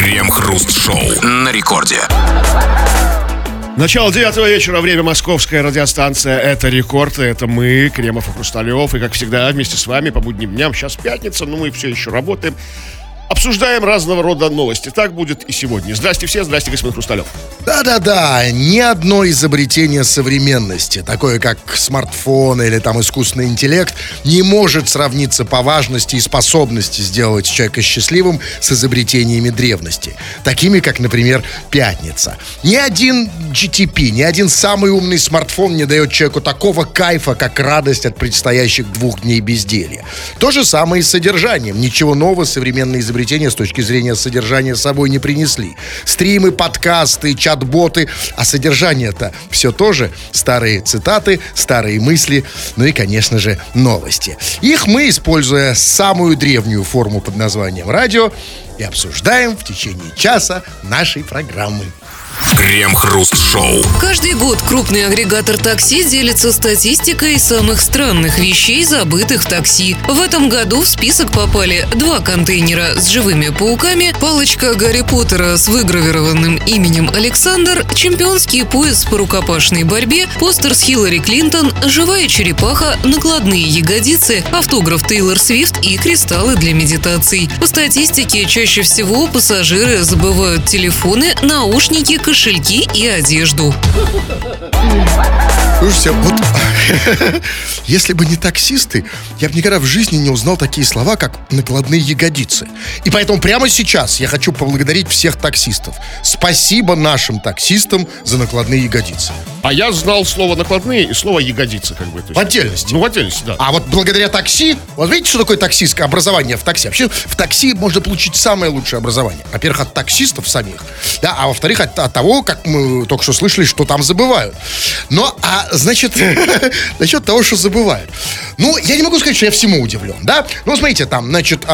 Крем-хруст-шоу на рекорде. Начало 9 вечера, время московская радиостанция. Это Рекорд, это мы, Кремов и Хрусталев. И, как всегда, вместе с вами по будним дням. Сейчас пятница, но мы все еще работаем. Обсуждаем разного рода новости. Так будет и сегодня. Здрасте все, здрасте, господин Хрусталев. Да-да-да, ни одно изобретение современности, такое как смартфон или там искусственный интеллект, не может сравниться по важности и способности сделать человека счастливым с изобретениями древности. Такими, как, например, пятница. Ни один GTP, ни один самый умный смартфон не дает человеку такого кайфа, как радость от предстоящих 2 дней безделья. То же самое и с содержанием. Ничего нового современные изобретения с точки зрения содержания с собой не принесли. Стримы, подкасты, чат-боты. А содержание-то все то же. Старые цитаты, старые мысли, ну и, конечно же, новости. Их мы, используя самую древнюю форму под названием радио, и обсуждаем в течение часа нашей программы. Крем-хруст-шоу. Каждый год крупный агрегатор такси делится статистикой самых странных вещей, забытых в такси. В этом году в список попали 2 контейнера с живыми пауками, палочка Гарри Поттера с выгравированным именем Александр, чемпионский пояс по рукопашной борьбе, постер с Хиллари Клинтон, живая черепаха, накладные ягодицы, автограф Тейлор Свифт и кристаллы для медитаций. По статистике, чаще всего пассажиры забывают телефоны, наушники, кошельки и одежду. Слушайте, вот если бы не таксисты, я бы никогда в жизни не узнал такие слова, как накладные ягодицы. И поэтому прямо сейчас я хочу поблагодарить всех таксистов. Спасибо нашим таксистам за накладные ягодицы. А я знал слово накладные и слово ягодицы, как бы. В отдельности. Ну, в отдельности, да. А вот благодаря такси, вот видите, что такое таксистское образование в такси? Вообще в такси можно получить самое лучшее образование. Во-первых, от таксистов самих, да, а во-вторых, от того, как мы только что слышали, что там забывают. Но, значит, насчет того, что забывают. Ну, я не могу сказать, что я всему удивлен, да? Ну, смотрите, там, значит,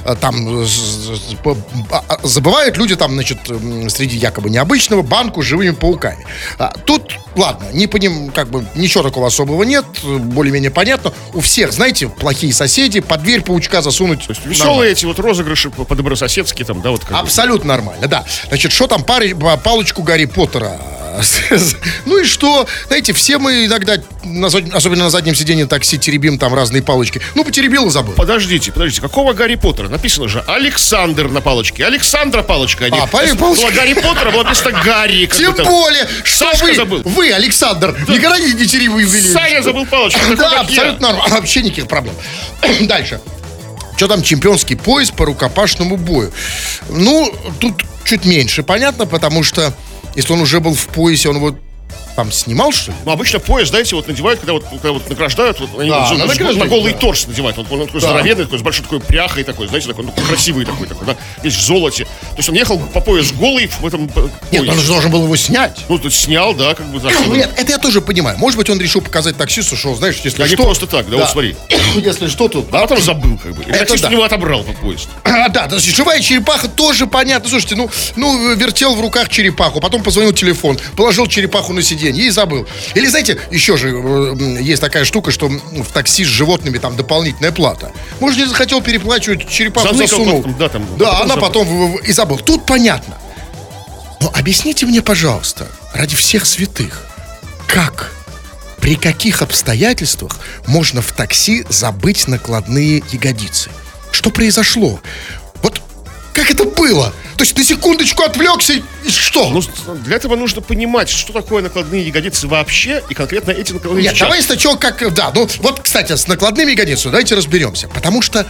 забывают люди, там, значит, среди якобы необычного банку с живыми пауками. Тут, ладно, не по ним, как бы, ничего такого особого нет, более-менее понятно. У всех, знаете, плохие соседи, под дверь паучка засунуть. То есть веселые эти вот розыгрыши по-добрососедски там, да, вот как. Абсолютно нормально, да. Значит, что там, палочку Гарри Поттера. Ну и что? Знаете, все мы иногда, особенно на заднем сиденье такси, теребим там разные палочки. Ну, потеребил и забыл. Подождите, какого Гарри Поттера? Написано же Александр на палочке. Александра палочка. Палочка. Была Гарри Поттера, было написано Гарри. Тем более, что Сашка забыл. Вы, Александр, никогда не теребили. Саня забыл палочку. Да, абсолютно нормально. Вообще никаких проблем. Дальше. Что там, чемпионский пояс по рукопашному бою? Ну, тут чуть меньше, понятно, потому что если он уже был в поясе, он вот там снимал, что ли? Ну, обычно пояс, знаете, вот надевают, когда вот награждают, вот, они на голый торс надевают. Он такой здоровенный, такой, с большой такой пряхой такой, знаете, такой, ну, красивый такой, да, весь в золоте. То есть он ехал по пояс голый в этом поясе. Нет, он же должен был его снять. Ну, тут снял, да, как бы. Нет, это я тоже понимаю. Может быть, он решил показать таксисту, что, знаешь, если что... Не просто так, да, вот смотри. Если что, то... А потом забыл, как бы. И таксист у него отобрал по пояс. Да, живая черепаха тоже понятно. Слушайте, ну, вертел в руках черепаху, потом позвонил телефон, положил черепаху на сиденье и забыл. Или, знаете, еще же есть такая штука, что в такси с животными там дополнительная плата. Может, не захотел переплачивать, черепаху засунул. Да, она потом и забыл. Тут понятно. Но объясните мне, пожалуйста, ради всех святых, как, при каких обстоятельствах можно в такси забыть накладные ягодицы? Что произошло? Вот как это было? То есть на секундочку отвлекся и что? Ну, для этого нужно понимать, что такое накладные ягодицы вообще, и конкретно эти накладные ягодицы. Нет, давай сначала как... Да, ну вот, кстати, с накладными ягодицами давайте разберемся. Потому что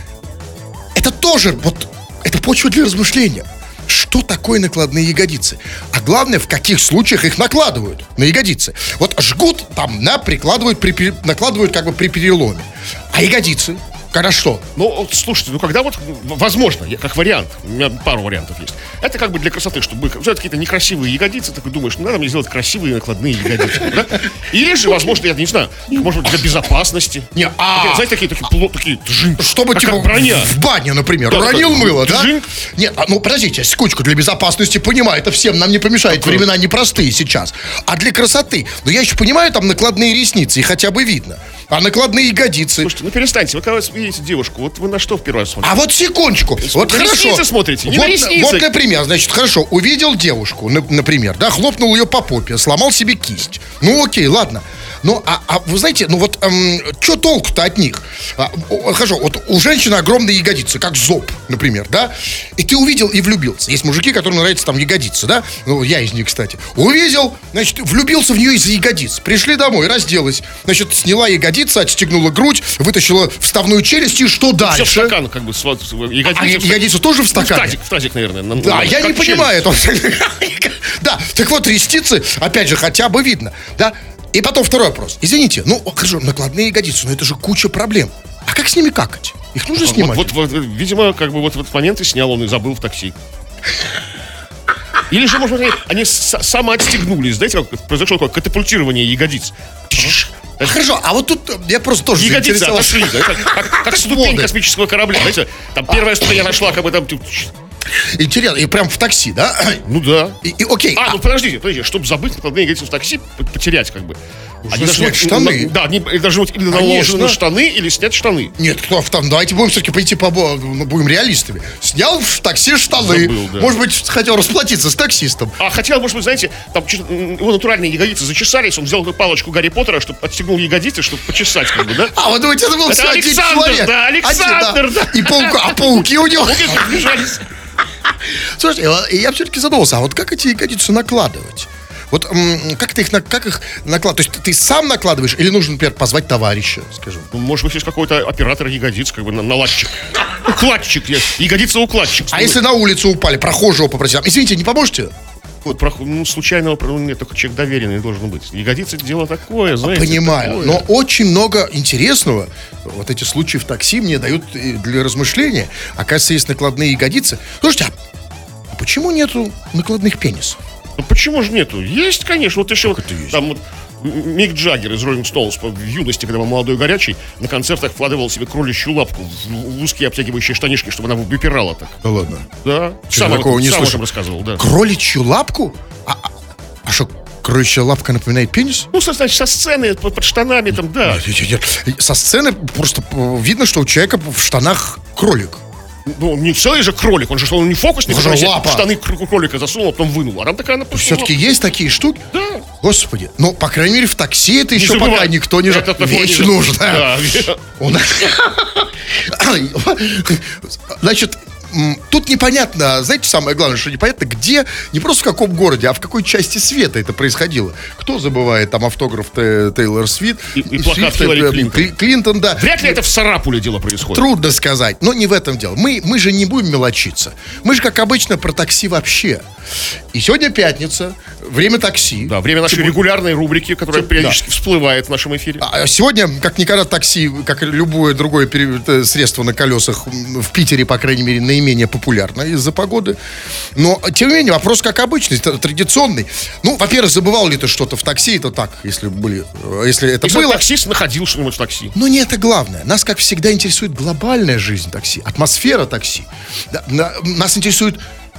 это тоже, вот, это почва для размышления. Что такое накладные ягодицы? А главное, в каких случаях их накладывают на ягодицы. Вот жгут там, накладывают как бы при переломе. А ягодицы? Хорошо. Ну, слушайте, когда вот, возможно, как вариант, у меня пару вариантов есть. Это как бы для красоты, чтобы взять какие-то некрасивые ягодицы, такой думаешь, надо мне сделать красивые накладные ягодицы, да? Или же, возможно, я не знаю, может быть, для безопасности. Знаете, такие чтобы, типа, броня. В баню, например, уронил мыло, да? Нет, ну, подождите, секундочку, для безопасности, понимаю, это всем нам не помешает, времена непростые сейчас. А для красоты, я еще понимаю, там накладные ресницы, и хотя бы видно. А накладные ягодицы. Слушайте, перестаньте, вы когда видите девушку, вот вы на что в первый раз смотрите? А вот секундочку. Вот на хорошо. ресницы смотрите, не на вот, ресницы. вот, например, значит, хорошо, увидел девушку, например, да, хлопнул ее по попе, сломал себе кисть. Ну, окей, ладно. Ну, а вы знаете, ну вот, что толку-то от них? Хорошо, вот у женщины огромные ягодицы, как зоб, например, да? И ты увидел и влюбился. Есть мужики, которым нравятся там ягодицы, да? Ну, я из них, кстати. Увидел, значит, влюбился в нее из-за ягодиц. Пришли домой, разделась. Значит, сняла ягодицы, отстегнула грудь, вытащила вставную челюсть, и что дальше? Все в стакан, как бы, ягодицы. Ягодицы тоже в стакане? В тазик, наверное. Да, я не понимаю этого. Да, так вот, ресницы, опять же, хотя бы видно, да? И потом второй вопрос. Извините, ну, хорошо, накладные ягодицы, но это же куча проблем. А как с ними какать? Их нужно снимать? Вот, видимо, как бы вот в этот момент и снял, он и забыл в такси. Или же, может быть, они самоотстегнулись. Знаете, как произошло такое катапультирование ягодиц. Хорошо, а вот тут я просто тоже Ягодицы отошли, да, как ступень Моды. космического корабля. Знаете, там первая ступень нашла, как бы там... Интересно, и прям в такси, да? Ну да. И окей. Ну подождите, чтобы забыть накладные ягодицы в такси, потерять как бы. Они снять штаны. Да, они должны быть или наложены на штаны, или снять штаны. Нет, кто там, давайте будем все-таки пойти будем реалистами. Снял в такси штаны. Забыл, да. Может быть, хотел расплатиться с таксистом. А хотел, может быть, знаете, там его натуральные ягодицы зачесались, он взял эту палочку Гарри Поттера, чтобы отстегнул ягодицы, чтобы почесать, как бы, да? А, вы думаете, это был Это всего один Александр, человек? да, Александр, Один, да. И пауки у него. Бежались. Слушайте, я все-таки задумался, а вот как эти ягодицы накладывать? Вот как их накладывать? То есть ты сам накладываешь или нужно, например, позвать товарища, скажем? Может быть, есть какой-то оператор ягодиц, как бы наладчик. Укладчик, ягодица-укладчик. А если на улицу упали, прохожего попросить? Извините, не поможете? Вот случайного, нет, только человек доверенный должен быть. Ягодицы — дело такое, знаете. Понимаю, такое. но очень много интересного. Вот эти случаи в такси мне дают для размышления. Оказывается, есть накладные ягодицы. Слушайте, а почему нету накладных пенисов? Ну почему же нету? Есть, конечно. Вот еще там вот Мик Джаггер из Rolling Stones в юности, когда был молодой и горячий, на концертах вкладывал себе кроличью лапку в узкие обтягивающие штанишки, чтобы она выпирала так. Да ладно. Да. Сам такого не слышал. Рассказывал, да. Кроличью лапку? А что, кроличья лапка напоминает пенис? Ну, значит, со сцены, под штанами там, да. Нет. Со сцены просто видно, что у человека в штанах кролик. Ну, он не целый же кролик, он же не фокусник, Он же который себе лапа. в штаны кролика засунул, а потом вынул. А там такая она просто Все-таки есть такие штуки? Да. Господи, ну, по крайней мере, в такси это еще забывай. пока никто не... Это такое Вещь не- нужна. Да. Значит, тут непонятно, знаете, самое главное, что непонятно, где, не просто в каком городе, а в какой части света это происходило. Кто забывает там автограф Тейлор Свифт? И плакат Хиллари Клинтон, да. Вряд ли это в Сарапуле дело происходит. Трудно сказать, но не в этом дело. Мы же не будем мелочиться. Мы же, как обычно, про такси вообще. И сегодня пятница, время такси. Да, время нашей регулярной рубрики, которая периодически всплывает в нашем эфире. А сегодня, как никогда, такси, как и любое другое средство на колесах в Питере, по крайней мере, наименее популярно из-за погоды. Но, тем не менее, вопрос как обычный, традиционный. Ну, во-первых, забывал ли ты что-то в такси? Это так, если это Если было. таксист находил что-нибудь в такси. Но не это главное. Нас, как всегда, интересует глобальная жизнь такси, атмосфера такси. Нас интересует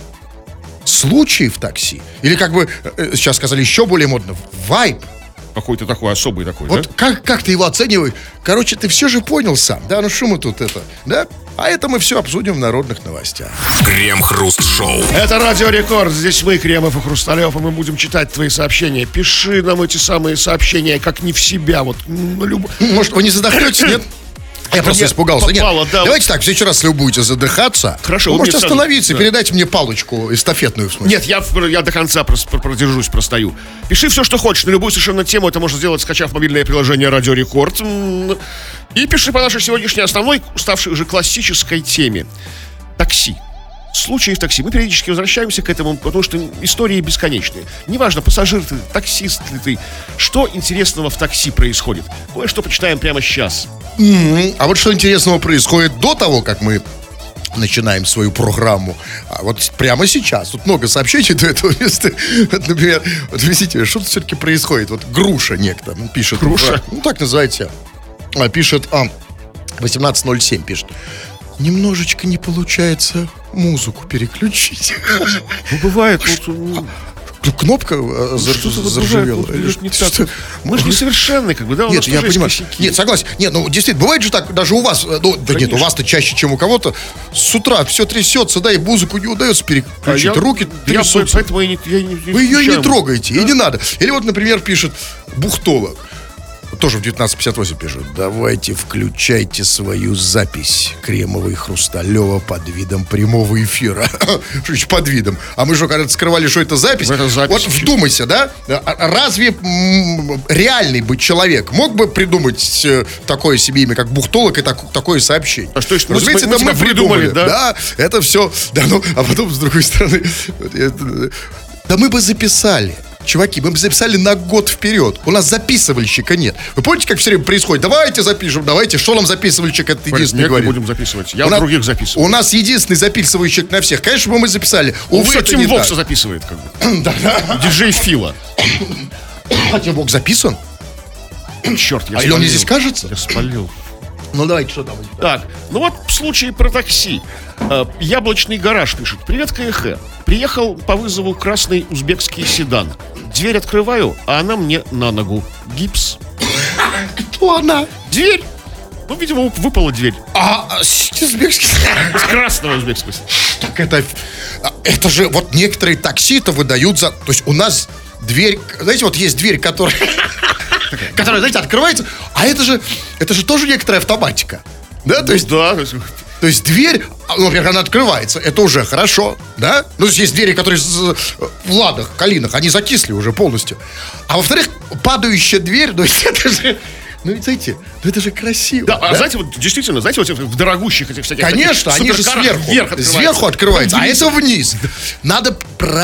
случаи в такси. Или, как бы сейчас сказали еще более модно, вайб. Какой-то такой особый такой, Вот да? как ты его оцениваешь? Короче, ты все же понял сам, да? Ну что мы тут это, да? А это мы все обсудим в народных новостях. Крем-хруст-шоу. Это Радио Рекорд. Здесь мы, Кремов и Хрусталев, и мы будем читать твои сообщения. Пиши нам эти самые сообщения, как не в себя. Вот, Может, вы не задохнетесь, нет? Я просто испугался. попало, Нет, да. давайте так, в следующий раз, если вы будете задыхаться, Хорошо, вы вы можете мне сразу- остановиться и да. передайте мне палочку эстафетную, в смысле. Нет, я до конца продержусь, простою. Пиши все, что хочешь, на любую совершенно тему. Это можно сделать, скачав мобильное приложение Радио Рекорд. И пиши по нашей сегодняшней основной, ставшей уже классической теме. Такси. Случаи в такси. Мы периодически возвращаемся к этому, потому что истории бесконечные. Неважно, пассажир ты, таксист ли ты. Что интересного в такси происходит? Кое-что почитаем прямо сейчас. А вот что интересного происходит до того, как мы начинаем свою программу. А вот прямо сейчас. Тут много сообщений до этого места. Вот, например, вот видите, что-то все-таки происходит. Вот Груша некто пишет. Груша? Ну, так называется. Пишет 1807 пишет. Немножечко не получается музыку переключить. Ну, бывает. кнопка Что-то вот заржавела. бывает, Или вот не что? так. Мы же несовершенны, как бы, да? У Нет, нас я тоже есть понимаю. косяки. Нет, согласен. Нет, ну, действительно, бывает же так, даже у вас, ну, да нет, у вас-то чаще, чем у кого-то, с утра все трясется, да, и музыку не удается переключить, руки трясутся. Поэтому я не Вы ее не включаю. трогаете, и не надо. Или вот, например, пишет бухтолог. Тоже в 1958 пишет. Давайте включайте свою запись Кремова Хрусталева под видом прямого эфира. Что значит под видом? А мы же когда-то скрывали, что это запись. Это запись. Вот вдумайся, да? Разве реальный бы человек мог бы придумать такое себе имя, как бухтолог, и такое сообщение? А что, мы Разумеется, тебя это мы придумали, да? да? Это все. Да, ну, а потом, с другой стороны, да мы бы записали. Чуваки, мы бы записали на год вперед. У нас записывальщика нет. Вы помните, как все время происходит? Давайте запишем, давайте. Что нам записывальщик это единственный Нет, говорит? не будем записывать. Я У у нас- других записываю. У нас единственный записывальщик на всех. Конечно бы мы записали. Увы, Все, это Тим не Вокса так. записывает, как бы. Диджей Фила. А Тим Вокс записан? Черт, я А или он мне спалил. здесь кажется? Я спалил. Ну давайте, что там? Так, ну вот в случае про такси. Яблочный гараж пишет. Привет, КХ. Приехал по вызову красный узбекский седан. Дверь открываю, а она мне на ногу. Гипс. Кто она? Дверь. Ну, видимо, выпала дверь. Узбекский. Из красного узбекского. Так это же вот некоторые такси-то выдают за... То есть у нас дверь... Знаете, вот есть дверь, которая, знаете, открывается, а это же тоже некоторая автоматика. Да, то есть... Да. То есть дверь, ну, во-первых, она открывается, это уже хорошо, да? Ну, то есть есть двери, которые в ладах, калинах, они закисли уже полностью. А во-вторых, падающая дверь, ну, это же... Ну, ведь, знаете, ну это же красиво. Да, а знаете, вот действительно, знаете, вот в дорогущих этих всяких... Конечно, таких они же суперкарах сверху. Сверху открывается, а это вниз. Надо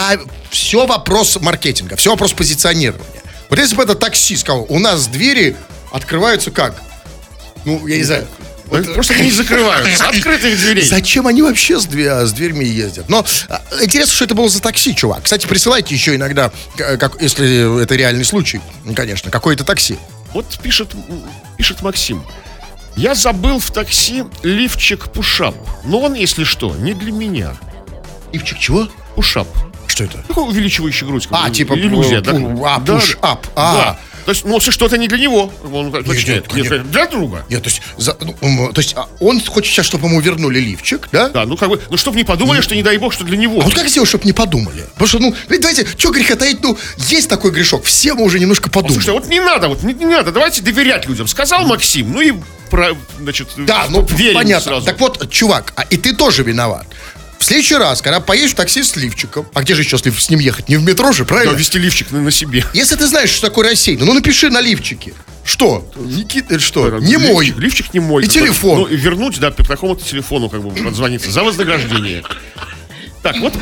все вопрос маркетинга, все вопрос позиционирования. Вот если бы это такси сказал, у нас двери открываются как? Ну, я не знаю. Просто они не закрываются. Открытых дверей. Зачем они вообще с дверьми ездят? Но интересно, что это было за такси, чувак. Кстати, присылайте еще иногда, если это реальный случай, конечно, какое-то такси. Вот пишет Максим. Я забыл в такси лифчик пушап. Но он, если что, не для меня. Лифчик чего? Пушап. Что это? Такой увеличивающий грудь. как бы, типа иллюзия. да? Да, push-up. да. То есть, ну, если что-то не для него. Он уточняет. нет, Нет, для друга. Нет, то есть он хочет сейчас, чтобы ему вернули лифчик, да? Да, ну как бы, ну чтобы не подумали, что не дай бог, что для него. А вот как сделать, чтобы не подумали? Потому что, ну, давайте, что греха таить, ну, есть такой грешок, все мы уже немножко подумали. Слушай, вот не надо, не надо, давайте доверять людям. Сказал Максим, ну и, значит, Да, ну, верим понятно. сразу. Так вот, чувак, и ты тоже виноват. В следующий раз, когда поедешь в такси с лифчиком, а где же еще с ним ехать? Не в метро же, Да, правильно? вести лифчик на себе. Если ты знаешь, что такое рассеянный, ну напиши на лифчике. Что? Никита, что? Не мой. Лифчик не мой. И телефон. Ну, и вернуть, да, по такому-то телефону, как бы, подзвониться за вознаграждение. Так, вот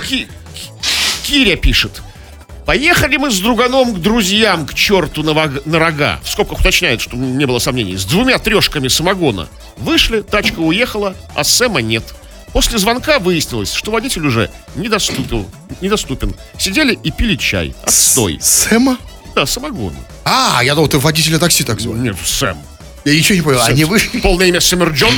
Киря пишет. Поехали мы с друганом к друзьям к черту на рога. В скобках уточняет, чтобы не было сомнений. С 2 трешками самогона. Вышли, тачка уехала, а Сэма нет. После звонка выяснилось, что водитель уже недоступен. Сидели и пили чай. Отстой. Сэма? Да, самогон. Я думал, ты водителя такси так звали. Нет, Сэм. Я ничего не понял. Они вышли. Полное имя Сэмер Джон.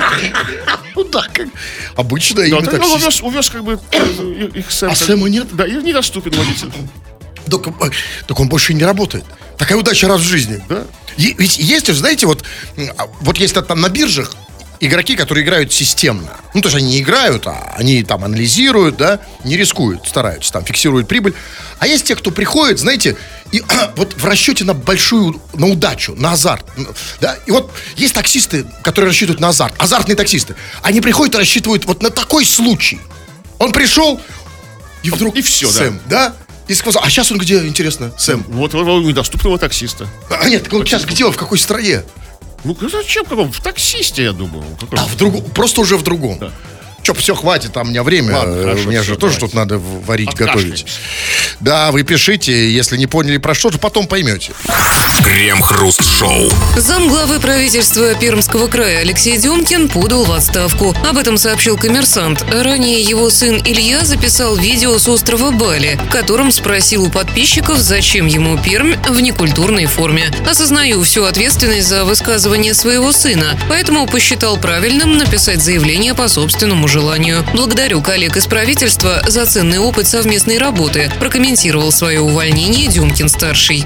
Ну да, как обычное имя Да, он таксиста. увез как бы их Сэм. А Сэма нет? Да, и недоступен водитель. Так он больше не работает. Такая удача раз в жизни. Да. Ведь есть же, знаете, вот есть там на биржах игроки, которые играют системно. Ну, то есть они не играют, а они там анализируют, да, не рискуют, стараются, там, фиксируют прибыль. А есть те, кто приходит, знаете, и вот в расчете на удачу, на азарт. Да? И вот есть таксисты, которые рассчитывают на азарт, азартные таксисты. Они приходят и рассчитывают вот на такой случай. Он пришел, и вдруг И все, Сэм, да? И сказал, а сейчас он где, интересно, Сэм? Вот у недоступного таксиста. Нет, так он сейчас где, в какой стране? Ну, зачем каком? В таксисте, я думаю. Просто уже в другом. Да. Че, все, хватит, там у меня время. Ладно, хорошо, Мне всё, же тоже давайте. тут надо варить, Откашляемся. готовить. Да, вы пишите, если не поняли про что, то потом поймете. Крем-хруст-шоу. Замглавы правительства Пермского края Алексей Демкин подал в отставку. Об этом сообщил «Коммерсант». Ранее его сын Илья записал видео с острова Бали, в котором спросил у подписчиков, зачем ему Пермь в некультурной форме. «Осознаю всю ответственность за высказывание своего сына, поэтому посчитал правильным написать заявление по собственному желанию. Благодарю коллег из правительства за ценный опыт совместной работы», прокомментировал прокомментировал свое увольнение Дюмкин-старший.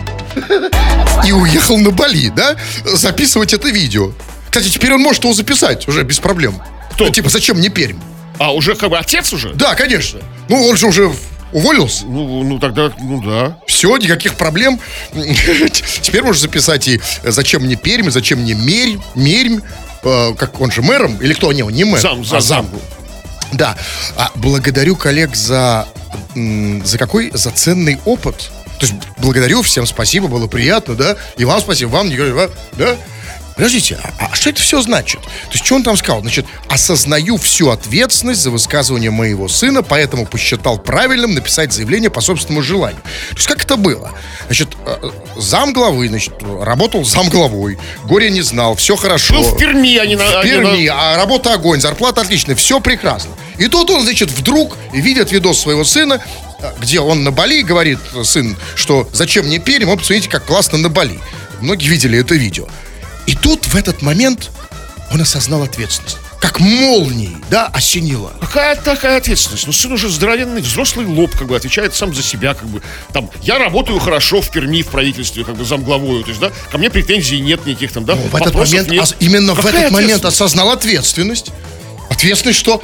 И уехал на Бали, да? Записывать это видео. Кстати, теперь он может его записать уже без проблем. Кто? Типа, зачем мне Пермь? А, уже как бы отец уже? Да, конечно. Ну, он же уже уволился. Ну тогда, ну да. Все, никаких проблем. Теперь можешь записать и зачем мне Пермь, зачем мне Мерь, как он же мэром, или кто? Не, он не мэр, зам. Да. Благодарю коллег за какой? За ценный опыт. То есть благодарю, всем спасибо, было приятно, да? И вам спасибо, вам, да? Подождите, а что это все значит? То есть, что он там сказал? Значит, осознаю всю ответственность за высказывание моего сына, поэтому посчитал правильным написать заявление по собственному желанию. То есть, как это было? Значит, замглавы, значит, работал замглавой, горя не знал, все хорошо. Ну, в Перми, В Перми, а работа огонь, зарплата отличная, все прекрасно. И тут он, значит, вдруг видит видос своего сына, где он на Бали, говорит сын, что зачем мне Пермь, вот посмотрите, как классно на Бали. Многие видели это видео. И тут, в этот момент, он осознал ответственность. Как молнией, да, осенило. Какая такая ответственность? Ну, сын уже здоровенный, взрослый лоб, как бы, отвечает сам за себя, как бы. Там, я работаю хорошо в Перми, в правительстве, как бы, замглавою, то есть, да, ко мне претензий нет никаких там, да. В этот момент, именно в этот момент осознал ответственность. Ответственность, что...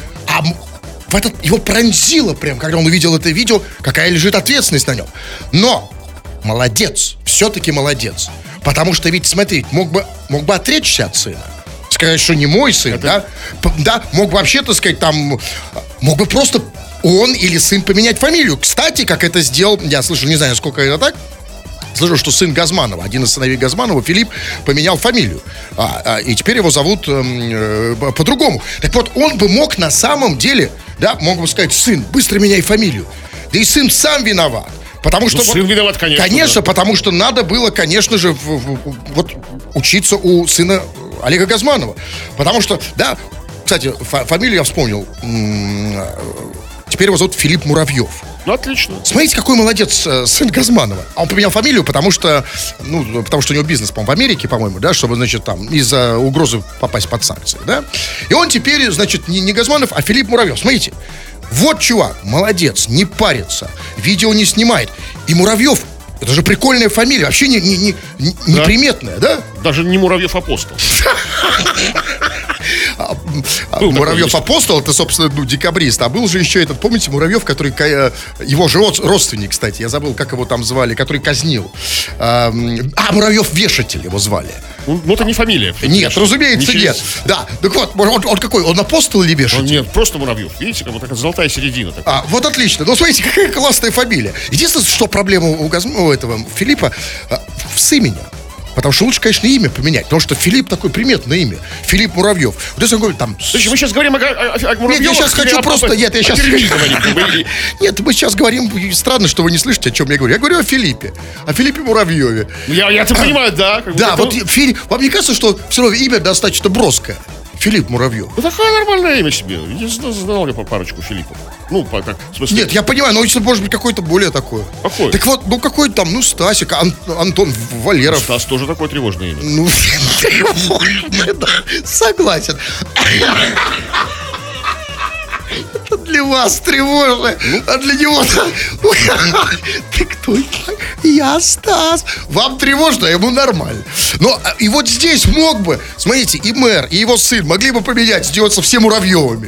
его пронзило прям, когда он увидел это видео, какая лежит ответственность на нем. Но, молодец, все-таки молодец. Потому что ведь, смотри, мог бы отречься от сына. Сказать, что не мой сын, да? Да, мог бы вообще, так сказать, там... Мог бы просто он или сын поменять фамилию. Кстати, как это сделал, я слышал, не знаю, сколько это так, слышал, что сын Газманова, один из сыновей Газманова, Филипп, поменял фамилию. И теперь его зовут по-другому. Так вот, он бы мог на самом деле, да, мог бы сказать, сын, быстро меняй фамилию. Да и сын сам виноват. Потому что, сын виноват, конечно. Конечно, да. Потому что надо было, конечно же, учиться у сына Олега Газманова. Потому что, да, кстати, фамилию я вспомнил. Теперь его зовут Филипп Муравьев. Ну, отлично. Смотрите, какой молодец сын Газманова. А он поменял фамилию, потому что у него бизнес, по-моему, в Америке, по-моему, да, чтобы, значит, там, из-за угрозы попасть под санкции, да. И он теперь, значит, не Газманов, а Филипп Муравьев. Смотрите, вот чувак, молодец, не парится, видео не снимает. И Муравьев, это же прикольная фамилия, вообще неприметная, да? Даже не Муравьев-апостол. Муравьев-апостол, это, собственно, декабрист. А был же еще этот, помните, Муравьев, который, его же родственник, кстати, я забыл, как его там звали, который казнил. Муравьев-вешатель его звали. Ну, это не фамилия. Нет, разумеется, нет. Да, так вот, он какой, он апостол или вешатель? Нет, просто Муравьев. Видите, как вот такая золотая середина. Вот отлично. Ну, смотрите, какая классная фамилия. Единственное, что проблема у этого Филиппа с именем. Потому что лучше, конечно, имя поменять. Потому что Филипп такое приметное имя. Филипп Муравьев. Вот если он говорит там... Слушай, мы сейчас говорим о Муравьевых. Нет, я сейчас хочу просто... Нет, я сейчас... Нет, мы сейчас говорим... Странно, что вы не слышите, о чем я говорю. Я говорю о Филиппе. О Филиппе Муравьеве. Я это понимаю, да. Да, вот вам не кажется, что все равно имя достаточно броское? Филипп Муравьев. Ну, такое нормальное имя себе. Я знал по парочку Филиппов. Ну, так, в смысле... Нет, я понимаю, но если может быть какое-то более такое. Какое? Так вот, какой там, Стасик, Антон Валеров. Стас тоже такое тревожное имя. Ну, тревожное, да, согласен. Это для вас тревожное, а для него... Ты кто? Я Стас. Вам тревожно, а ему нормально. Но и вот здесь мог бы, смотрите, и мэр, и его сын могли бы поменять, сделаться все Муравьевыми.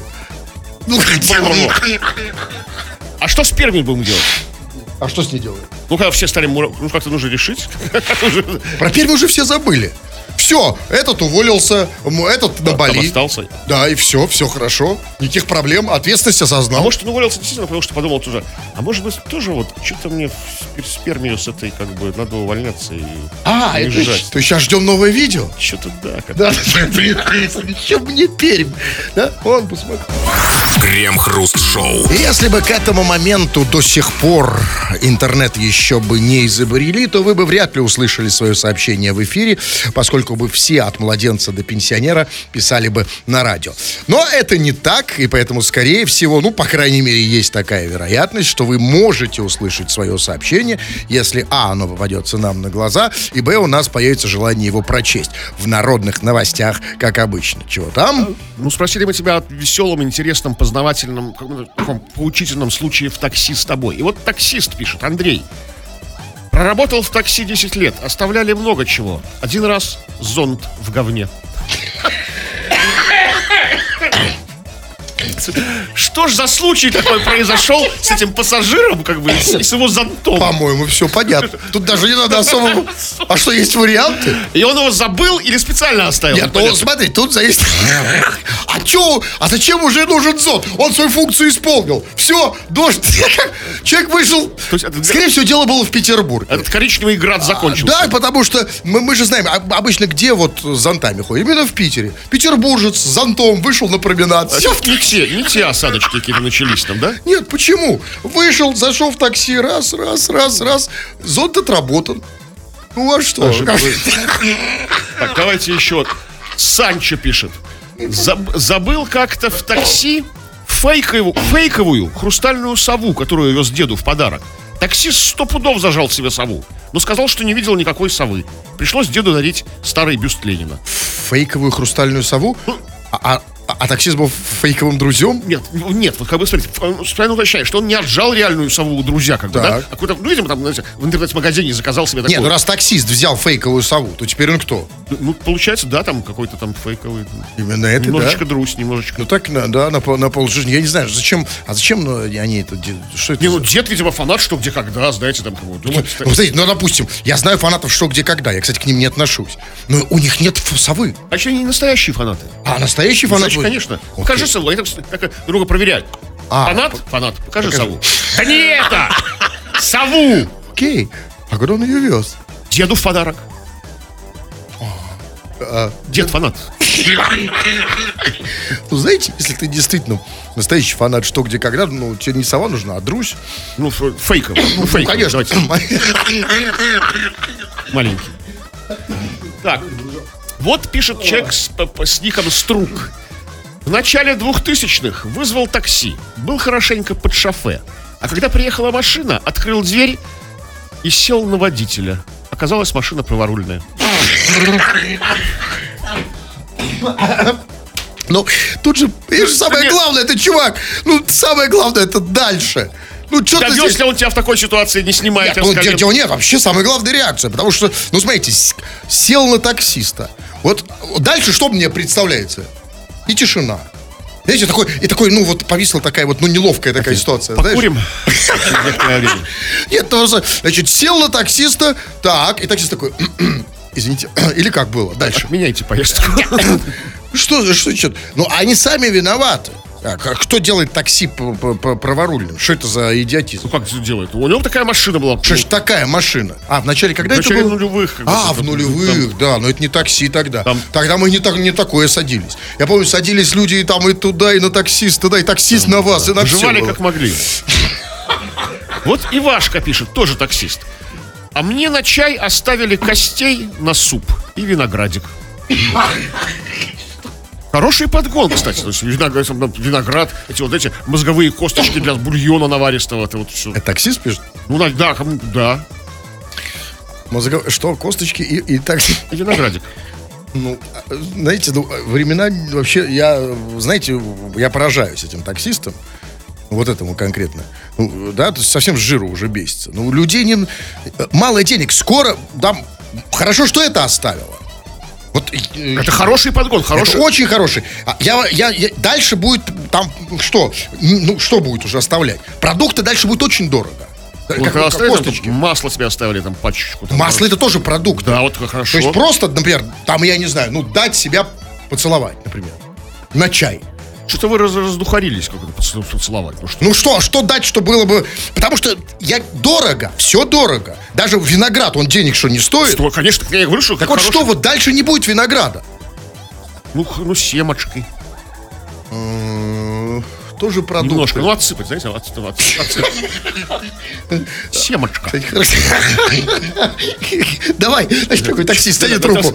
А что с Пермью будем делать? А что с ней делать? Ну, когда все стали ну, как-то нужно решить. Про Пермь уже все забыли. Все, этот уволился, этот на Бали. Остался. Да, и все хорошо. Никаких проблем, ответственность осознал. А может, он уволился действительно, потому что подумал тоже, а может быть, тоже вот, что-то мне с Пермью с этой, как бы, надо увольняться и уезжать. То есть сейчас ждем новое видео? Что-то да. Да, еще мне Пермь. Да, вон, посмотри. Крем-хруст-шоу. Если бы к этому моменту до сих пор интернет еще бы не изобрели, то вы бы вряд ли услышали свое сообщение в эфире, поскольку бы все от младенца до пенсионера писали бы на радио. Но это не так, и поэтому, скорее всего, по крайней мере, есть такая вероятность, что вы можете услышать свое сообщение, если оно попадется нам на глаза, и у нас появится желание его прочесть в народных новостях, как обычно. Чего там? Спросили мы тебя о веселом, интересном, познавательном, таком поучительном случае в такси с тобой. И вот таксист пишет: Андрей, проработал в такси 10 лет, оставляли много чего. Один раз зонт в говне. Что ж за случай такой произошел с этим пассажиром, как бы, и с его зонтом? По-моему, все понятно. Тут даже не надо особо... А что, есть варианты? И он его забыл или специально оставил? Нет, ну смотри, тут зависит... А зачем уже нужен зонт? Он свою функцию исполнил. Все, дождь. Человек вышел... Скорее всего, дело было в Петербурге. Этот коричневый град закончился. Да, потому что мы же знаем, обычно где вот с зонтами ходят? Именно в Питере. Петербуржец с зонтом вышел на променад. Не те осадочки какие-то начались там, да? Нет, почему? Вышел, зашел в такси, раз. Зонт отработан. Ну а что? Так, давайте еще. Санчо пишет: забыл как-то в такси фейковую хрустальную сову, которую вез деду в подарок. Таксист 100 пудов зажал себе сову, но сказал, что не видел никакой совы. Пришлось деду дарить старый бюст Ленина. Фейковую хрустальную сову? А таксист был фейковым друзьям? Нет, вот как бы смотрите, правильно уточняю, что он не отжал реальную сову у друзья, как бы, да? А какой-то, ну, видимо, там, знаете, в интернет-магазине заказал себе такую. Нет, ну раз таксист взял фейковую сову, то теперь он кто? Ну, получается, да, там какой-то там фейковый. Именно это, немножечко да? Друзь, немножечко. Ну так, да, на полжизни. Я не знаю, зачем они это делают? Что это? Не, ну, дед, видимо, фанат «Что, где, когда», знаете, там, кого думает. Ну, смотрите, ну, допустим, я знаю фанатов «Что, где, когда». Я, кстати, к ним не отношусь. Но у них нет совы. А еще они не настоящие фанаты. А настоящие фанаты? Конечно. Покажи сову, они так друга проверяют. Фанат, покажи сову. Да не это! Сову! Окей. А куда он ее вез? Деду в подарок. Дед фанат. Ну, знаете, если ты действительно настоящий фанат «Что, где, когда», ну, тебе не сова нужна, а друзь. Ну, фейковый. Ну, конечно. Маленький. Так, вот пишет человек с ником Струк. В начале 2000-х вызвал такси. Был хорошенько под шофе. А когда приехала машина, открыл дверь и сел на водителя. Оказалась машина праворульная. Ну, тут же, самое главное, это чувак. Ну, самое главное, это дальше. Ну, что ты здесь... Если он тебя в такой ситуации не снимает. Нет, вообще самая главная реакция. Потому что, ну, смотрите, сел на таксиста. Вот дальше что мне представляется? И тишина. Знаете, такой, ну, вот повисла такая вот, ну, неловкая такая ситуация. Покурим. Нет, значит, сел на таксиста, так, и таксист такой, извините, или как было? Дальше. Отменяйте поездку. Что? Ну, они сами виноваты. А кто делает такси праворульным? Что это за идиотизм? Ну, как это делает? У него такая машина была. Что ж такая машина? А, в начале когда это было? В начале нулевых. В нулевых, да, но это не такси тогда. Тогда мы не такое садились. Я помню, садились люди и там, и туда, и на таксиста, да, и таксист на вас, и на все. Жевали как могли. Вот Ивашка пишет, тоже таксист. А мне на чай оставили костей на суп и виноградик. Хороший подгон, кстати. То есть виноград, эти мозговые косточки для бульона наваристого. Это вот все. Это таксист пишет? Ну, да. Что, косточки и такси? И виноградик. Ну, знаете, времена вообще, я поражаюсь этим таксистам. Вот этому конкретно. Ну, да, то есть совсем с жиру уже бесится. Ну, людей мало денег. Скоро, там, хорошо, что это оставило. Вот, это хороший подгон, хороший. Это очень хороший. Дальше будет там что? Ну, что будет уже оставлять? Продукты дальше будет очень дорого. Как косточки. Масло себе оставили, там, пачечку. Там, масло это тоже продукт. Да, вот хорошо. То есть просто, например, там, я не знаю, дать себя поцеловать, например. На чай. Что-то вы раздухарились, как это поцеловать. Что дать, что было бы... Потому что дорого, все дорого. Даже виноград, он денег что не стоит. Что, конечно, я говорю, что... Так вот что, вот дальше не будет винограда? Ну семечкой. Тоже продукт. Немножко, отсыпать, знаете, отсыпать. Семечка. Давай, знаешь, такой таксист, станет трубку.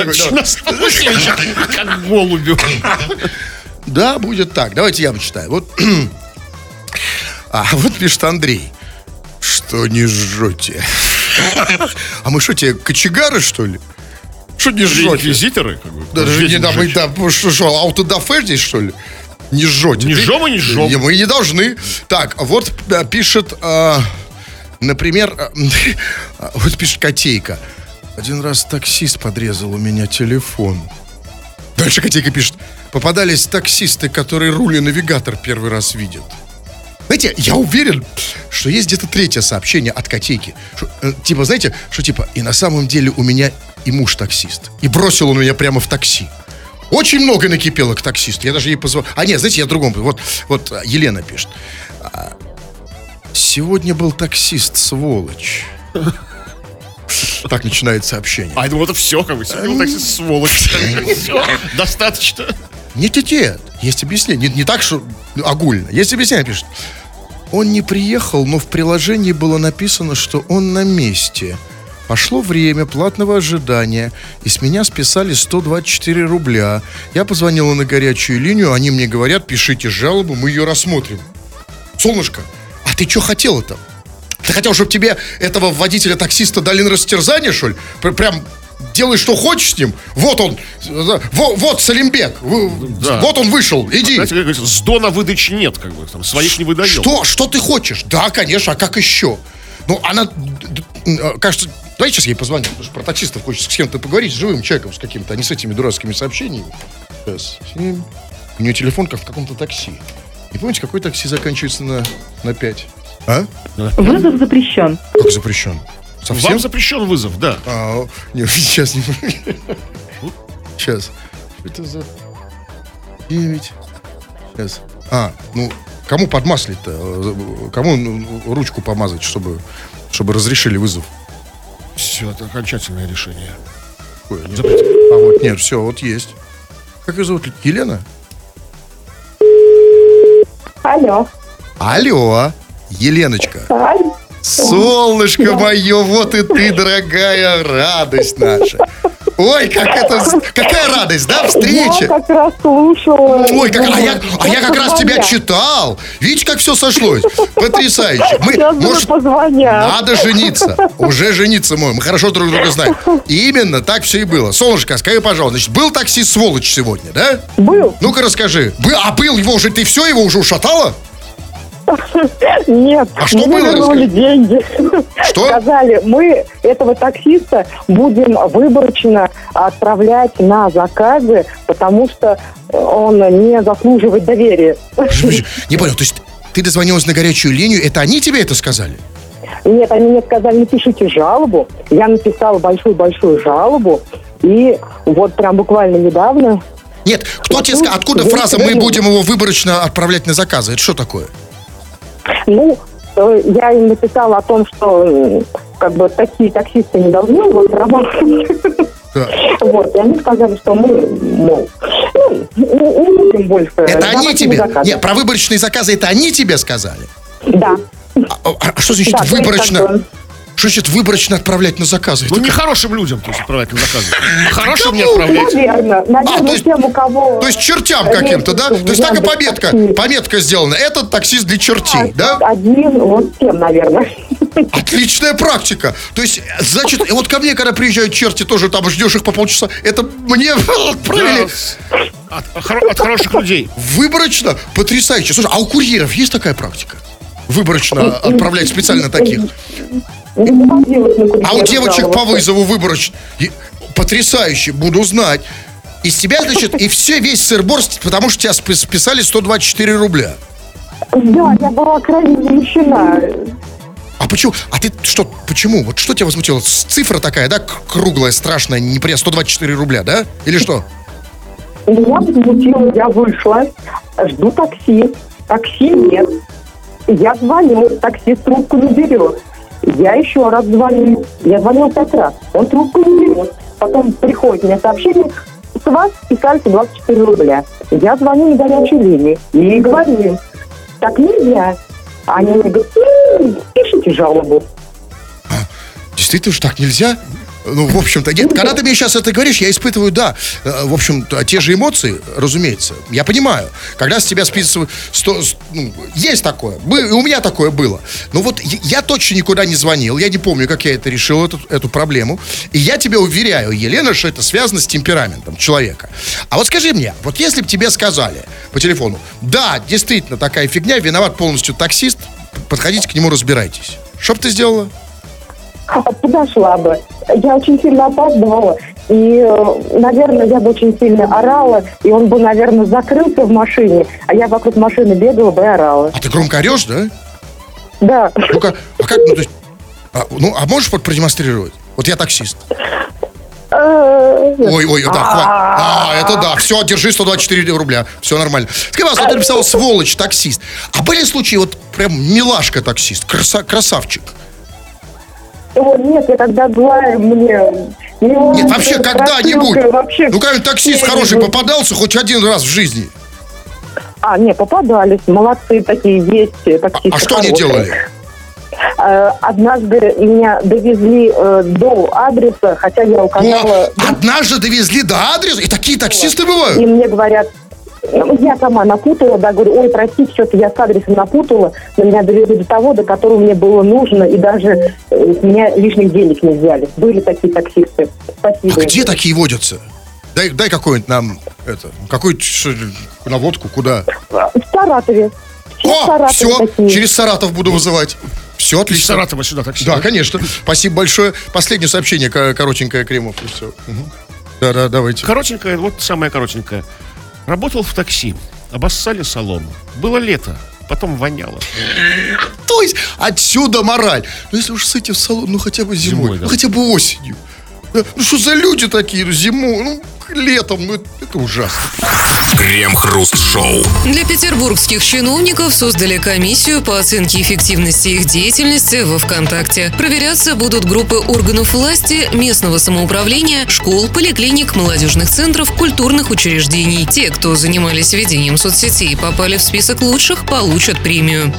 Как голубю. Да, будет так. Давайте я почитаю. Вот пишет Андрей. Что не жжете? А мы что, тебе кочегары, что ли? Что не жжете? Инквизиторы? Даже не, да, мы, да, что, аутодафе здесь, что ли? не жжете. Не жжем и не жжем. Мы не должны. Так, вот пишет, например, вот пишет Котейка. Один раз таксист подрезал у меня телефон. Дальше Котейка пишет. Попадались таксисты, которые руль и навигатор первый раз видят. Знаете, я уверен, что есть где-то третье сообщение от Котейки. Типа, знаете, что типа, и на самом деле у меня и муж таксист. И бросил он меня прямо в такси. Очень много накипело к таксисту. Я даже ей позвонил. А нет, знаете, я другому. Вот Елена пишет. Сегодня был таксист, сволочь. Так начинает сообщение. А я думал, это все, как бы. Сегодня был таксист, сволочь. Все, достаточно. Нет, есть объяснение. Не так, что огульно. Есть объяснение, пишет. Он не приехал, но в приложении было написано, что он на месте. Пошло время платного ожидания, и с меня списали 124 рубля. Я позвонила на горячую линию, они мне говорят, пишите жалобу, мы ее рассмотрим. Солнышко, а ты что хотела там? Ты хотел, чтобы тебе этого водителя-таксиста дали на растерзание, что ли? Прям делай, что хочешь с ним. Вот он, вот Салимбек, Да. вот он вышел, иди. Знаете, как говорится, с дона выдачи нет, как бы, там, своих не выдаем. Что ты хочешь? Да, конечно, а как еще? Ну, она, кажется, давай сейчас ей позвоню, потому что про таксистов хочется с кем-то поговорить, с живым человеком, с каким-то, а не с этими дурацкими сообщениями. Сейчас. У нее телефон как в каком-то такси. Не помните, какой такси заканчивается на 5? А? Вызов запрещен. Как запрещен? Совсем? Вам запрещен вызов, да. Нет, сейчас не... Сейчас. Что это за 9? Сейчас. Кому подмаслить-то? Кому ручку помазать, чтобы разрешили вызов? Все, это окончательное решение. Ой, нет. Нет, все, вот есть. Как ее зовут? Елена? Алло, Еленочка. Солнышко мое, вот и ты, дорогая, радость наша. Ой, какая радость, да, встреча. Я как раз слушала. Ой, а я как раз тебя читал. Видите, как все сошлось? Потрясающе. Сейчас позвонят. Надо жениться. Уже жениться мы хорошо друг друга знаем. И именно так все и было. Солнышко, скажи, пожалуйста, значит, был таксист сволочь сегодня, да? Был. Ну-ка расскажи. Был его уже, ты все, его уже ушатала? Нет, А что мы было, вернули деньги. Что? Сказали, мы этого таксиста будем выборочно отправлять на заказы, потому что он не заслуживает доверия. Не понял, то есть ты дозвонилась на горячую линию, это они тебе это сказали? Нет, они мне сказали, напишите жалобу. Я написала большую-большую жалобу. И вот прям буквально недавно... Нет, кто тебе сказал, откуда фраза «мы будем его выборочно отправлять на заказы»? Это что такое? Ну, я им написала о том, что как бы такие таксисты не должны вот работать. Да. Вот, и они сказали, что мы, мол, не будем больше. Это они тебе? Заказы. Нет, про выборочные заказы это они тебе сказали? Да. А что значит Да, выборочно? Что значит выборочно отправлять на заказы? Ну, Это не как? хорошим людям, то есть, отправлять на заказы. Хорошим не отправлять. Наверное, тем, у кого... То есть чертям каким-то, да? То есть так и пометка сделана. Этот таксист для чертей, да? Один, вот тем, наверное. Отличная практика. То есть, значит, вот ко мне, когда приезжают черти, тоже там ждешь их по полчаса, это мне отправили От хороших людей. выборочно? Потрясающе. Слушай, а у курьеров есть такая практика? Выборочно отправлять специально таких? А у девочек по вызову выборочно? Потрясающе, буду знать. Из тебя, значит, и весь сыр-бор, потому что тебя списали 124 рубля. Да, я была крайне возмущена. А почему? А ты что, почему? Вот что тебя возмутило? Цифра такая, да, круглая, страшная, неприятная, 124 рубля, да? Или что? Меня возмутило, я вышла, жду такси. Такси нет. Я звоню, таксист трубку не берет. Я еще раз звоню. Я звонила 5 раз. Он трубку не берет. Потом приходит мне сообщение, с вас списали 24 рубля. Я звоню на горячую линию и говорю им, так нельзя. Они мне говорят, пишите жалобу. Действительно же так нельзя? Ну, в общем-то, нет, когда ты мне сейчас это говоришь, я испытываю, да, в общем-то, те же эмоции, разумеется. Я понимаю, когда с тебя списывают, есть такое, у меня такое было. Но вот я точно никуда не звонил, я не помню, как я это решил, эту проблему. И я тебе уверяю, Елена, что это связано с темпераментом человека. А вот скажи мне, вот если бы тебе сказали по телефону, да, действительно, такая фигня, виноват полностью таксист, подходите к нему, разбирайтесь. Что бы ты сделала? Подошла бы. Я очень сильно опаздывала. И, наверное, я бы очень сильно орала. И он бы, наверное, закрылся в машине. А я вокруг машины бегала бы и орала. А ты громко орешь, да? Да. Ну-ка, а как, ну, то есть, а можешь продемонстрировать? Вот я таксист. Ой, да, это да. Все, держи 124 рубля. Все нормально. Скажи, вот ты написал сволочь таксист. А были случаи, вот прям милашка таксист, красавчик? Нет, я когда злая, мне... Нет, вообще когда-нибудь. Вообще, ну, как таксист хороший попадался хоть один раз в жизни? Не, попадались. Молодцы такие есть таксисты. А что они делали? Однажды меня довезли до адреса, хотя я указала... Однажды довезли до адреса? И такие таксисты бывают? И мне говорят... Я сама напутала, да, говорю, ой, простите, что-то я с адресом напутала, но меня довезли до того, до которого мне было нужно, и даже с меня лишних денег не взяли. Были такие таксисты. Спасибо. А где такие водятся? Дай какой-нибудь нам, какую-то наводку, куда? В Саратове. Все, такие. Через Саратов буду вызывать. Все, отлично. Из Саратова сюда такси. Да, конечно. Спасибо большое. Последнее сообщение, коротенькое, Кремов. И все. Да, давайте. Коротенькое, вот самое коротенькое. Работал в такси, обоссали салон. Было лето, потом воняло. То есть отсюда мораль. Ну если уж с этим в салон, ну хотя бы зимой, да. ну хотя бы осенью. Ну что за люди такие, зимой, ну летом, ну это ужасно. Крем-хруст-шоу. Для петербургских чиновников создали комиссию по оценке эффективности их деятельности во ВКонтакте. Проверяться будут группы органов власти, местного самоуправления, школ, поликлиник, молодежных центров, культурных учреждений. Те, кто занимались ведением соцсетей и попали в список лучших, получат премию.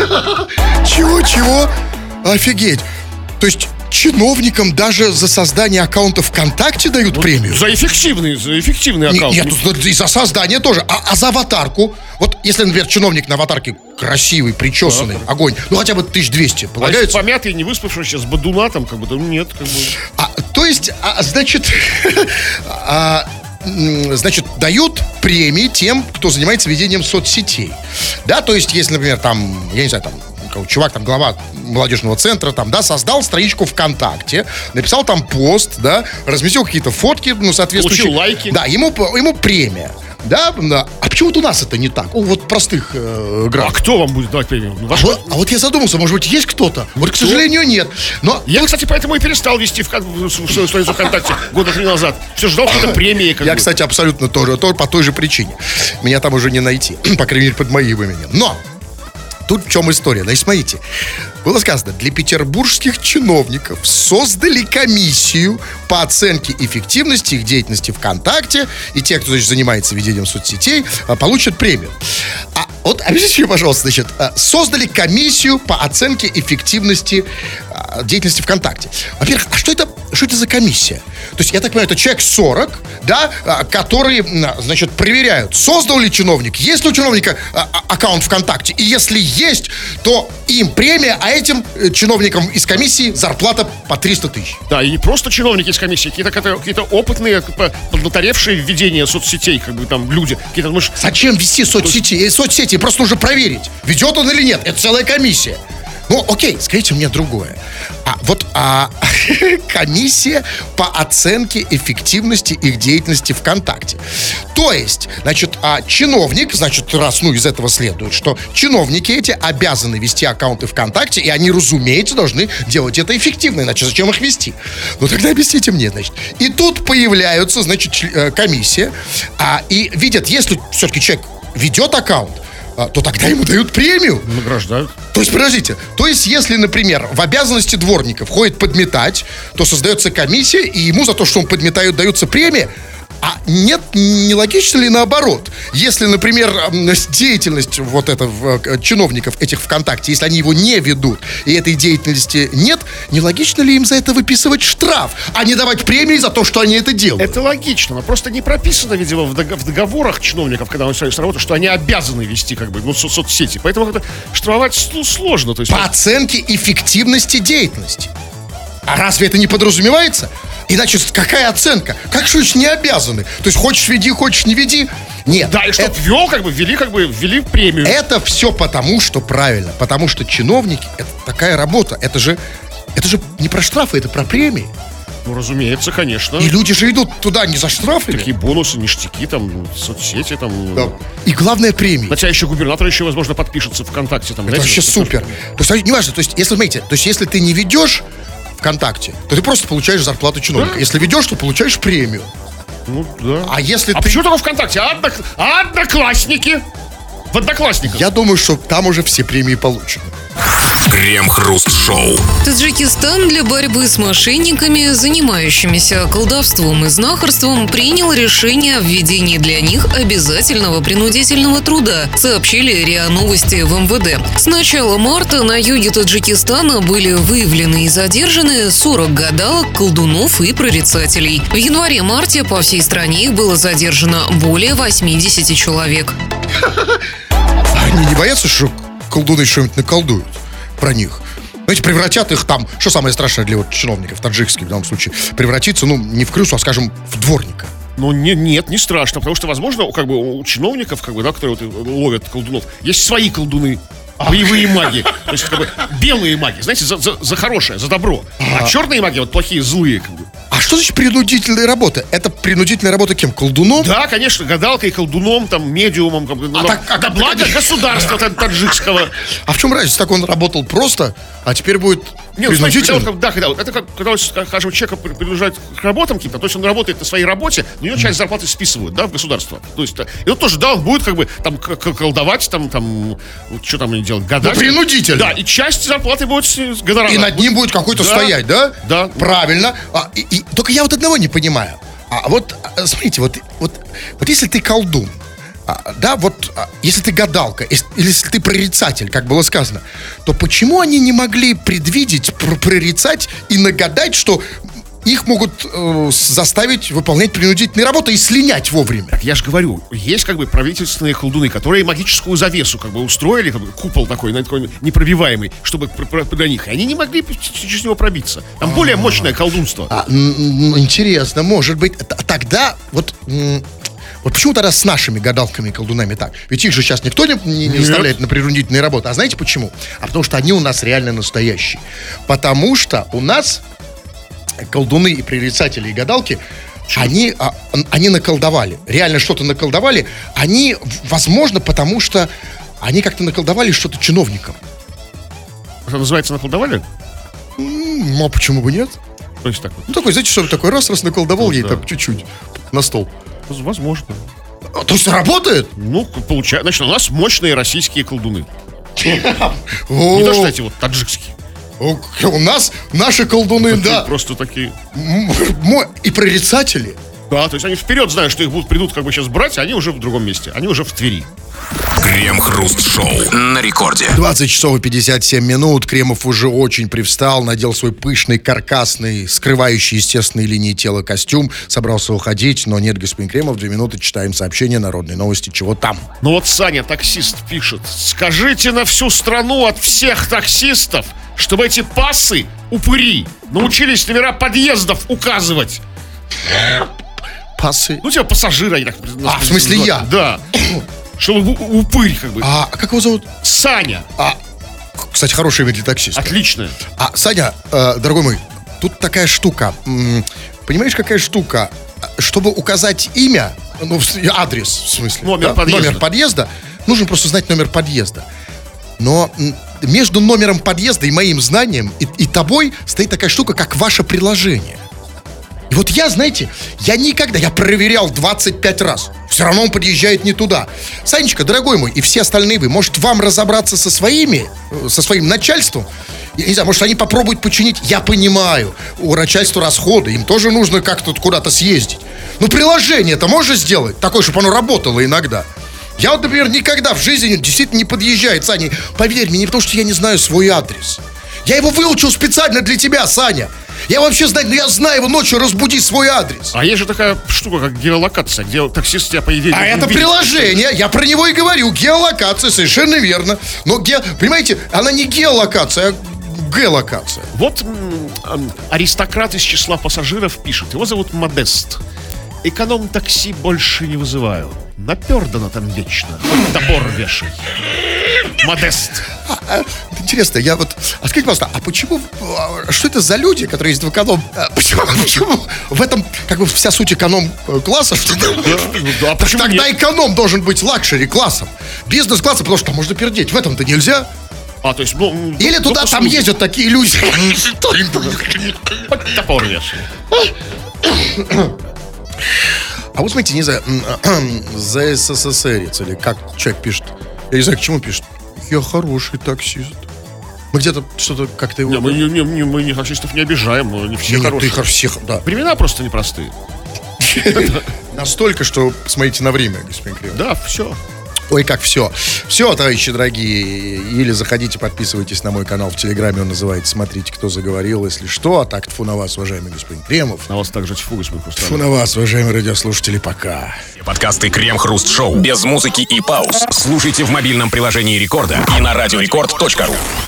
Чего? Офигеть. То есть чиновникам даже за создание аккаунта ВКонтакте дают премию? За эффективный аккаунт. Нет, и за создание тоже. А за аватарку? Вот если, например, чиновник на аватарке красивый, причесанный, огонь, ну хотя бы 1200 полагается? Помятый, не выспавшийся, с бадуна там, как бы, да нет, как бы. То есть, значит, дают премии тем, кто занимается ведением соцсетей. Да, то есть, если, например, там, я не знаю, там, чувак, там, глава молодежного центра, там, да, создал страничку ВКонтакте, написал там пост, да, разместил какие-то фотки, ну, соответствующие. Получил лайки. Да, ему премия. Да. А почему-то у нас это не так? Вот простых граждан. А кто вам будет давать премию? А вот я задумался, может быть, есть кто-то? Вот, к сожалению, нет. Но я, кстати, поэтому и перестал вести свою страницу ВКонтакте года 3 назад. Все ждал какой-то премии. Я, кстати, абсолютно тоже по той же причине. Меня там уже не найти, по крайней мере, под моим именем. Но тут в чем история? Значит, смотрите. Было сказано, для петербургских чиновников создали комиссию по оценке эффективности их деятельности ВКонтакте, и те, кто, значит, занимается ведением соцсетей, получат премию. А вот объясните мне, пожалуйста, значит, создали комиссию по оценке эффективности деятельности ВКонтакте. Во-первых, а что это за комиссия? То есть, я так понимаю, это человек 40, да, которые, значит, проверяют, создал ли чиновник, есть ли у чиновника аккаунт ВКонтакте, и если есть, то им премия, а этим чиновникам из комиссии зарплата по 300 тысяч. Да, и не просто чиновники из комиссии, какие-то опытные, поднаторевшие в ведении соцсетей, как бы там люди. Зачем вести соцсети? Просто нужно проверить, ведет он или нет. Это целая комиссия. Ну, окей, скажите мне другое. Комиссия по оценке эффективности их деятельности ВКонтакте. То есть, значит, чиновник, значит, из этого следует, что чиновники эти обязаны вести аккаунты ВКонтакте, и они, разумеется, должны делать это эффективно, иначе зачем их вести? Ну, тогда объясните мне, значит. И тут появляется, значит, комиссия, и видят, если все-таки человек ведет аккаунт, то тогда ему дают премию. Награждают. То есть, подождите, если, например, в обязанности дворника входит подметать, то создается комиссия, и ему за то, что он подметает, дается премия. А нет, не логично ли наоборот? Если, например, деятельность вот чиновников этих ВКонтакте, если они его не ведут, и этой деятельности нет, не логично ли им за это выписывать штраф, а не давать премии за то, что они это делают? Это логично, но просто не прописано, видимо, в договорах чиновников, когда они с работы, что они обязаны вести соцсети. Поэтому это штрафовать сложно. То есть, по оценке эффективности деятельности. А разве это не подразумевается? Иначе какая оценка? Как что не обязаны? То есть хочешь веди, хочешь не веди? Нет. Да, и чтоб ввели премию. Это все потому, что правильно. Потому что чиновники, это такая работа. Это же не про штрафы, это про премии. Ну, разумеется, конечно. И люди же идут туда не за штрафами. Такие бонусы, ништяки, соцсети, Да. И главное премии. Хотя еще губернатор возможно, подпишется ВКонтакте. Это вообще супер. То есть, неважно, если ты не ведешь ВКонтакте, то ты просто получаешь зарплату чиновника. Да? Если ведешь, то получаешь премию. Ну, да. А если почему только ВКонтакте? Одноклассники? В Одноклассниках? Я думаю, что там уже все премии получены. Крем-хруст-шоу. Таджикистан для борьбы с мошенниками, занимающимися колдовством и знахарством, принял решение о введении для них обязательного принудительного труда, сообщили РИА Новости в МВД. С начала марта на юге Таджикистана были выявлены и задержаны 40 гадалок, колдунов и прорицателей. В январе-марте по всей стране их было задержано более 80 человек. Они не боятся, что колдуны что-нибудь наколдуют про них? Знаете, превратят их там, что самое страшное для чиновников таджикских в данном случае, превратиться, не в крысу, а, скажем, в дворника. Ну, нет, не страшно, потому что, возможно, у чиновников, которые ловят колдунов, есть свои колдуны. Боевые маги. То есть, белые маги, знаете, за хорошее, за добро. А черные маги, плохие, злые, А что значит принудительная работа? Это принудительная работа кем? Колдуном? Да, конечно, гадалкой, колдуном, медиумом. Благо государства таджикского. А в чем разница? Так он работал просто, а теперь будет принудительно? Когда, скажем, человека принуждают к работам каким-то, то есть он работает на своей работе, но у него часть зарплаты списывают, в государство. То есть, и он тоже, он будет колдовать, что там они делают, гадать. Принудительно. Да, и часть зарплаты будет с гонорара. И над ним будет какой-то стоять, да? Да. Правильно. Только я одного не понимаю. Смотрите, если ты колдун, если ты гадалка, или если ты прорицатель, как было сказано, то почему они не могли предвидеть, прорицать и нагадать, что их могут заставить выполнять принудительные работы и слинять вовремя? Так я же говорю, есть правительственные колдуны, которые магическую завесу устроили, купол такой непробиваемый, чтобы для них. И они не могли через него пробиться. Там более мощное колдунство. Интересно, может быть. Тогда почему тогда с нашими гадалками и колдунами так? Ведь их же сейчас никто не заставляет на принудительные работы. А знаете почему? Потому что они у нас реально настоящие. Потому что у нас колдуны и прорицатели и гадалки, они наколдовали. Реально что-то наколдовали. Они, возможно, потому что они как-то наколдовали что-то чиновникам. Это называется наколдовали? А почему бы нет? То есть так такой, знаете, что такой раз наколдовал ей так чуть-чуть на стол. Возможно. То есть работает? Получается. Значит, у нас мощные российские колдуны. Не то, что эти таджикские. У нас наши колдуны, да. Просто такие. И прорицатели. Да, то есть они вперед знают, что их придут сейчас брать, а они уже в другом месте. Они уже в Твери. Крем-хруст-шоу на рекорде. 20 часов и 57 минут. Кремов уже очень привстал, надел свой пышный, каркасный, скрывающий естественные линии тела костюм. Собрался уходить, но нет, господин Кремов. 2 минуты, читаем сообщение Народной новости. Чего там? Саня, таксист, пишет: скажите на всю страну от всех таксистов, чтобы эти пассы, упыри, научились номера подъездов указывать. Пассы? Пассажиры. В смысле я? Да. Чтобы упырь А как его зовут? Саня. Кстати, хорошее имя для таксиста. Отлично. Саня, дорогой мой, тут такая штука. Понимаешь, какая штука? Чтобы указать имя, адрес, в смысле. Номер подъезда. Нужно просто знать номер подъезда. Но между номером подъезда и моим знанием и тобой стоит такая штука, как ваше приложение. И я проверял 25 раз. Все равно он подъезжает не туда. Санечка, дорогой мой, и все остальные вы, может, вам разобраться со своим начальством Я не знаю, может, они попробуют починить. Я понимаю, у начальства расходы, им тоже нужно как-то куда-то съездить. Ну, приложение-то можно сделать такое, чтобы оно работало иногда. Я вот, например, никогда в жизни действительно не подъезжает, Саня. Поверь мне, не потому что я не знаю свой адрес. Я его выучил специально для тебя, Саня. Я вообще знаю, но я знаю его ночью, разбуди свой адрес. А есть же такая штука, как геолокация, где таксист тебя, по идее... А это увидит. приложение, я про него и говорю. Геолокация, совершенно верно. Но, понимаете, она не геолокация, а геолокация. Вот аристократ из числа пассажиров пишет. Его зовут Модест. Эконом-такси больше не вызываю. Напердано там вечно. Хоть топор вешай. Модест. Интересно, я вот... А скажите, пожалуйста, а почему... Что это за люди, которые есть в эконом... Почему в этом как бы вся суть эконом-класса? Да, почему Тогда нет? эконом должен быть лакшери-классом. Бизнес-классом, потому что там можно пердеть. В этом-то нельзя. А, то есть... Ну, Или туда там услуги. ездят такие люди. Хоть топор вешай. А вот смотрите, не знаю, за СССР, или как человек пишет, я не знаю, к чему пишет. Я хороший таксист. Мы где-то что-то как-то его... Не, мы таксистов не обижаем, мы не все Нет, хорошие. ты всех, да. Времена просто непростые. Настолько, что посмотрите на время, господин Кривов. Да, все. Ой, как все. Все, товарищи дорогие. Или заходите, подписывайтесь на мой канал в Телеграме. Он называется «Смотрите, кто заговорил», если что. А так, тьфу на вас, уважаемый господин Кремов. На вас также тьфу, господин Тьфу Хрусталев. на вас, уважаемые радиослушатели, пока. Подкасты Крем-Хруст Шоу без музыки и пауз. Слушайте в мобильном приложении Рекорда и на радиорекорд.ру.